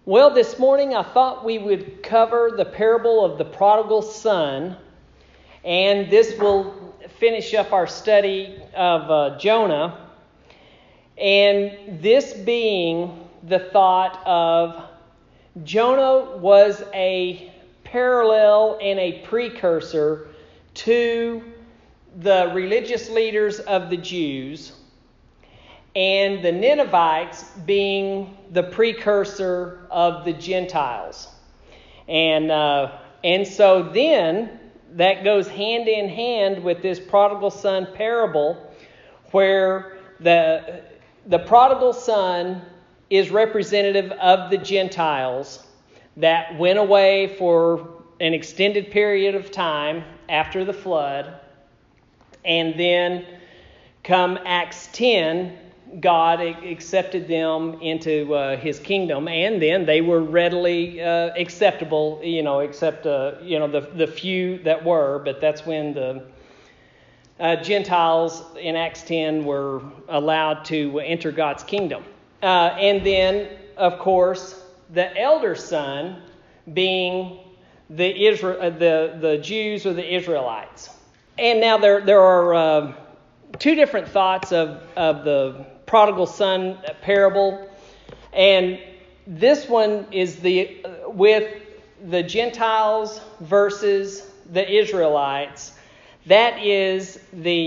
Well, this morning I thought we would cover the parable of the prodigal son, and this will finish up our study of Jonah, and this being the thought of Jonah was a parallel and a precursor to the religious leaders of the Jews, and the Ninevites being the precursor of the Gentiles. And so then that goes hand in hand with this prodigal son parable, where the prodigal son is representative of the Gentiles that went away for an extended period of time after the flood. And then come Acts 10, God accepted them into His kingdom, and then they were readily acceptable, except the few that were. But that's when the Gentiles in Acts 10 were allowed to enter God's kingdom. And then, of course, the elder son being the Jews or the Israelites. And now there are two different thoughts of the prodigal son parable, and this one is with the Gentiles versus the Israelites. That is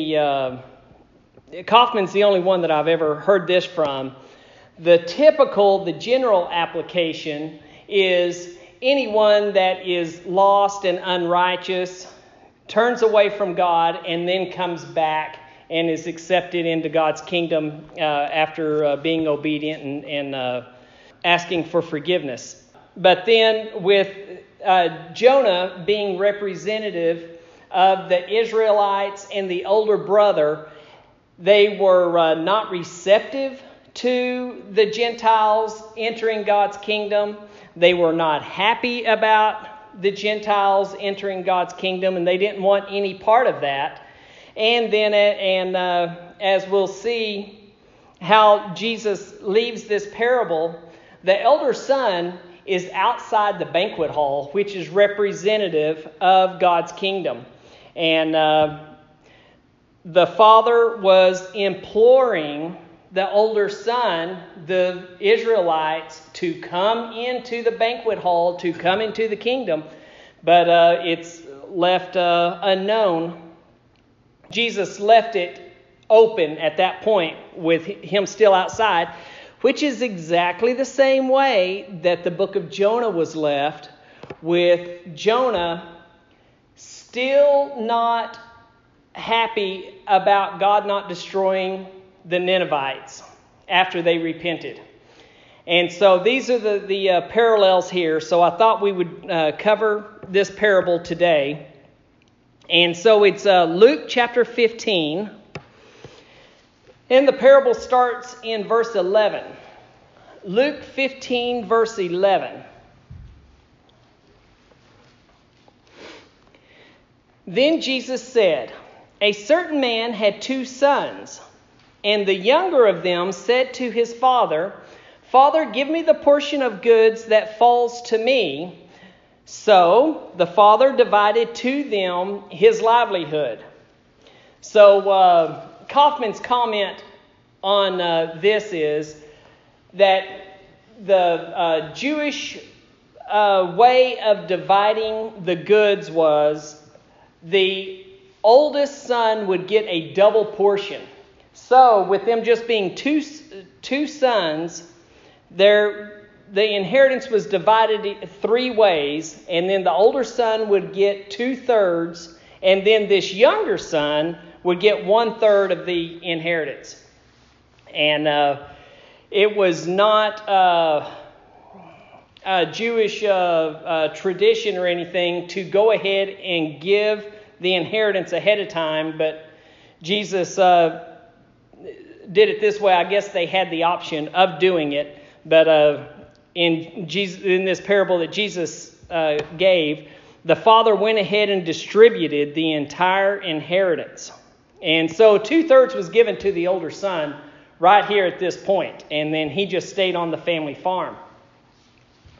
Kaufman's the only one that I've ever heard this from. The general application is anyone that is lost and unrighteous, turns away from God, and then comes back and is accepted into God's kingdom after being obedient and asking for forgiveness. But then with Jonah being representative of the Israelites and the older brother, they were not receptive to the Gentiles entering God's kingdom. They were not happy about the Gentiles entering God's kingdom, and they didn't want any part of that. And then, as we'll see how Jesus leaves this parable, the elder son is outside the banquet hall, which is representative of God's kingdom. And the father was imploring the older son, the Israelites, to come into the banquet hall, to come into the kingdom. But it's left unknown. Jesus left it open at that point with him still outside, which is exactly the same way that the book of Jonah was left, with Jonah still not happy about God not destroying the Ninevites after they repented. And so these are the parallels here. So I thought we would cover this parable today. And so it's Luke chapter 15. And the parable starts in verse 11. Luke 15, verse 11. Then Jesus said, "A certain man had 2 sons, and the younger of them said to his father, 'Father, give me the portion of goods that falls to me.' So the father divided to them his livelihood." So Kaufman's comment on this is that the Jewish way of dividing the goods was the oldest son would get a double portion. So with them just being two sons, the inheritance was divided 3 ways, and then the older son would get 2/3, and then this younger son would get 1/3 of the inheritance. And it was not a Jewish tradition or anything to go ahead and give the inheritance ahead of time, but Jesus did it this way. I guess they had the option of doing it, but in this parable that Jesus gave, the father went ahead and distributed the entire inheritance. And so 2/3 was given to the older son right here at this point, and then he just stayed on the family farm.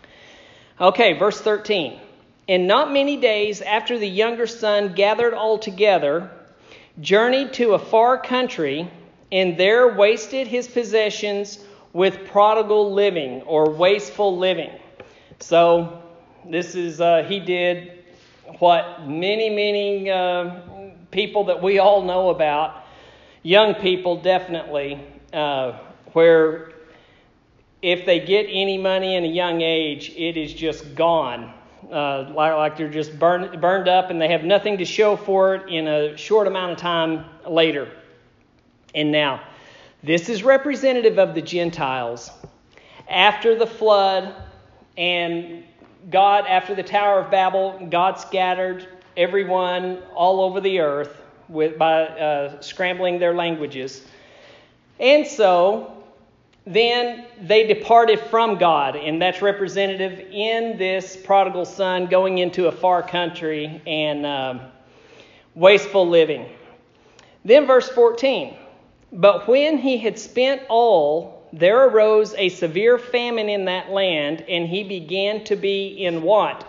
Okay, verse 13. And not many days after the younger son gathered all together, journeyed to a far country, and there wasted his possessions with prodigal living or wasteful living. So this is, he did what many people that we all know about, young people definitely, where if they get any money in a young age, it is just gone. Like they're just burned up and they have nothing to show for it in a short amount of time later. And now, this is representative of the Gentiles. After the flood and God, after the Tower of Babel, God scattered everyone all over the earth by scrambling their languages. And so then they departed from God, and that's representative in this prodigal son going into a far country and wasteful living. Then verse 14, but when he had spent all, there arose a severe famine in that land, and he began to be in want.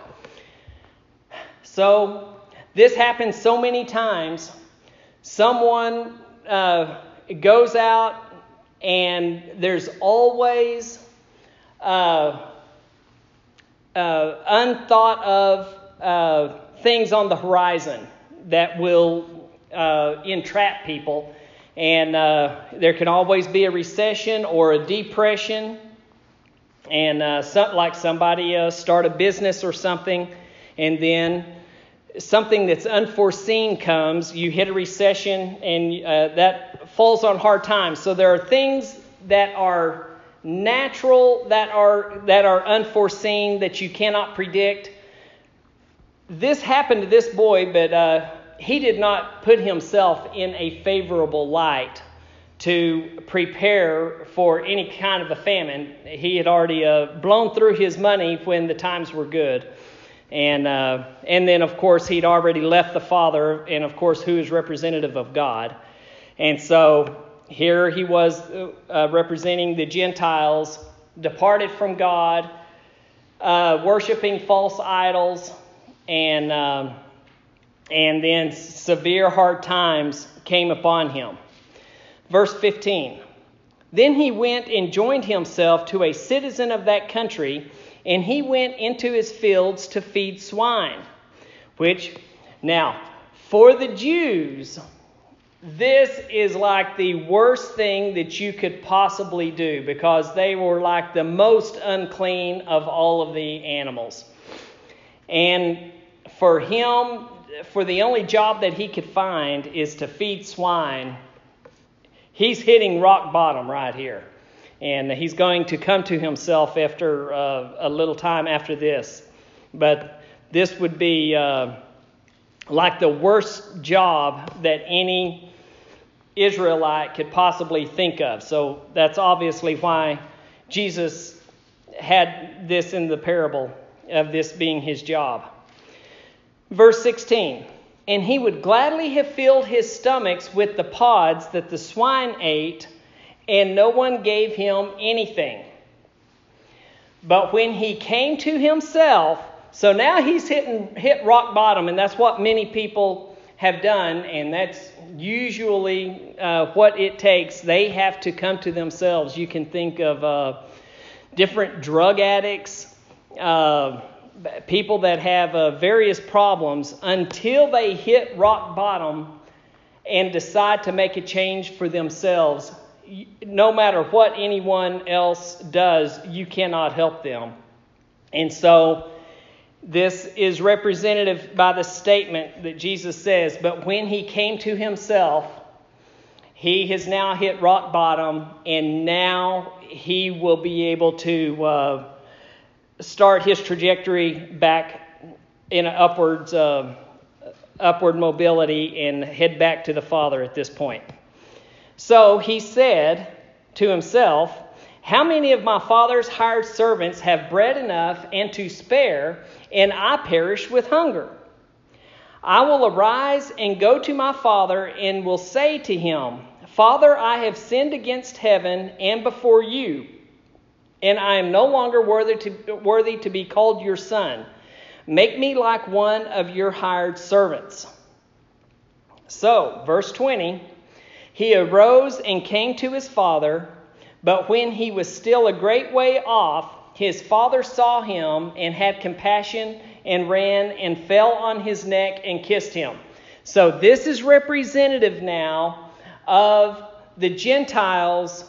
So this happens so many times. Someone goes out, and there's always unthought of things on the horizon that will entrap people. And there can always be a recession or a depression. And like somebody start a business or something, and then something that's unforeseen comes, you hit a recession, and that falls on hard times. So there are things that are natural, that are unforeseen, that you cannot predict. This happened to this boy, but he did not put himself in a favorable light to prepare for any kind of a famine. He had already blown through his money when the times were good. And then, of course, he'd already left the Father, and, of course, who is representative of God. And so here he was representing the Gentiles, departed from God, worshiping false idols, and then severe hard times came upon him. Verse 15, then he went and joined himself to a citizen of that country, and he went into his fields to feed swine. Which, now, for the Jews, this is like the worst thing that you could possibly do, because they were like the most unclean of all of the animals. And for him, for the only job that he could find is to feed swine, he's hitting rock bottom right here. And he's going to come to himself after a little time after this. But this would be like the worst job that any Israelite could possibly think of. So that's obviously why Jesus had this in the parable of this being his job. Verse 16, and he would gladly have filled his stomachs with the pods that the swine ate, and no one gave him anything. But when he came to himself, so now he's hit rock bottom, and that's what many people have done, and that's usually what it takes. They have to come to themselves. You can think of different drug addicts, people that have various problems, until they hit rock bottom and decide to make a change for themselves. No matter what anyone else does, you cannot help them. And so this is representative by the statement that Jesus says, but when he came to himself, he has now hit rock bottom, and now he will be able to start his trajectory back in an upward mobility and head back to the Father at this point. So he said to himself, how many of my father's hired servants have bread enough and to spare, and I perish with hunger? I will arise and go to my father and will say to him, Father, I have sinned against heaven and before you. and I am no longer worthy to be called your son. Make me like one of your hired servants." So, verse 20, "He arose and came to his father, but when he was still a great way off, his father saw him and had compassion and ran and fell on his neck and kissed him." So this is representative now of the Gentiles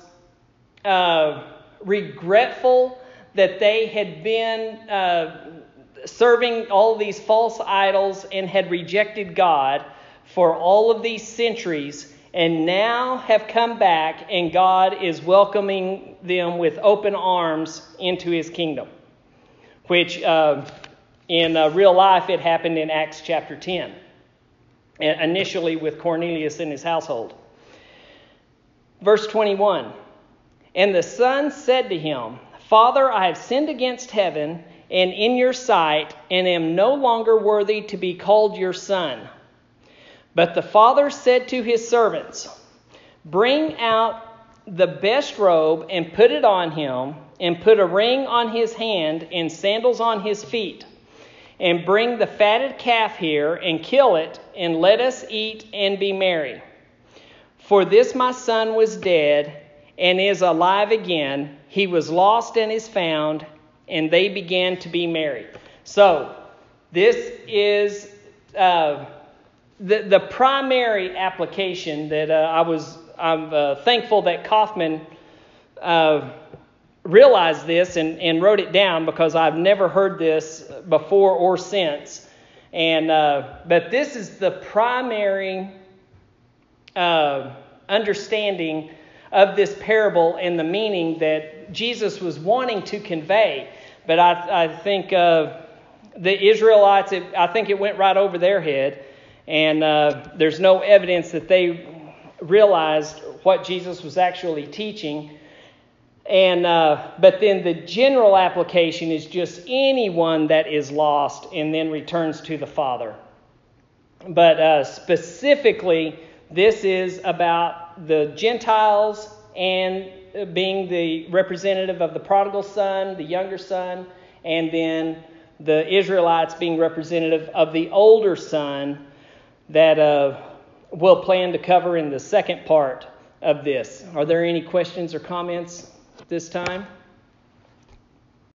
regretful that they had been serving all these false idols and had rejected God for all of these centuries, and now have come back, and God is welcoming them with open arms into his kingdom, which in real life it happened in Acts chapter 10, initially with Cornelius and his household. Verse 21, "And the son said to him, 'Father, I have sinned against heaven and in your sight, and am no longer worthy to be called your son.' But the father said to his servants, 'Bring out the best robe and put it on him, and put a ring on his hand and sandals on his feet. And bring the fatted calf here and kill it, and let us eat and be merry. For this my son was dead and is alive again. He was lost and is found.' And they began to be merry." So this is the primary application that I'm thankful that Kaufman realized this and wrote it down, because I've never heard this before or since. But this is the primary understanding of this parable and the meaning that Jesus was wanting to convey. But I think the Israelites, I think it went right over their head. And there's no evidence that they realized what Jesus was actually teaching. But then the general application is just anyone that is lost and then returns to the Father. But specifically, this is about the Gentiles and being the representative of the prodigal son, the younger son, and then the Israelites being representative of the older son that we'll plan to cover in the second part of this. Are there any questions or comments this time?